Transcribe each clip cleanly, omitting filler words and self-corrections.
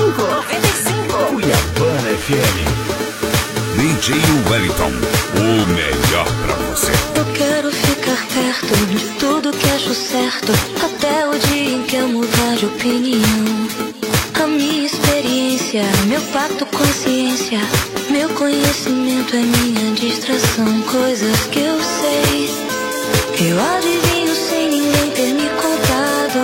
Cuiabana FM. DJ Wellington, o melhor pra você. Eu quero ficar perto de tudo que acho certo, até o dia em que eu mudar de opinião. A minha experiência, meu pacto com a ciência, meu conhecimento é minha distração. Coisas que eu sei, eu adivinho sem ninguém ter me contado.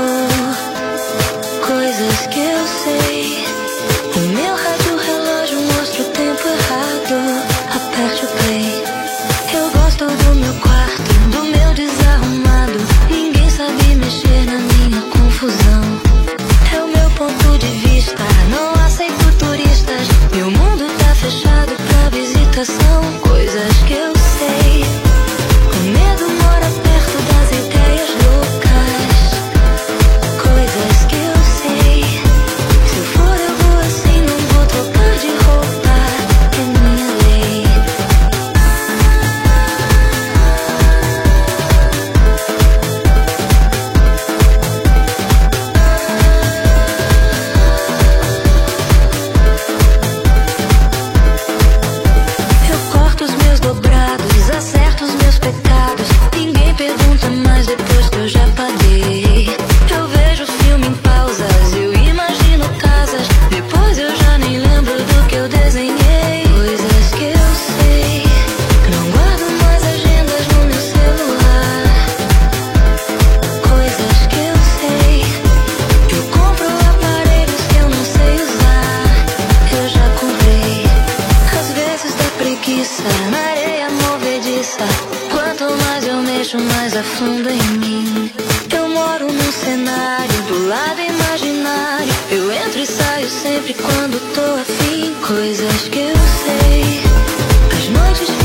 Coisas que eu sei, o meu rádio relógio mostra o tempo errado. Aperte o play. Eu gosto do meu quarto, do meu desarrumado. Ninguém sabe mexer na minha confusão. É o meu ponto de vista, não aceito turistas. Meu mundo tá fechado pra visitação. Coisas que eu sei, o medo mora perto das ideias loucas. Coisas que eu sei, se eu for eu vou assim, não vou trocar de roupa. É minha lei. Eu corto os meus dobrados, acerto os meus pecados. Ninguém pergunta mais depois que eu já paguei. Eu vejo filme em pausas, eu imagino casas. Depois eu já nem lembro do que eu desenhei. Coisas que eu sei, não guardo mais agendas no meu celular. Coisas que eu sei, eu compro aparelhos que eu não sei usar. Eu já comprei. Às vezes dá preguiça na areia movediça. Quanto mais eu mexo, mais afunda em mim. Eu moro num cenário do lado imaginário. Eu entro e saio sempre quando tô afim. Coisas que eu sei, as noites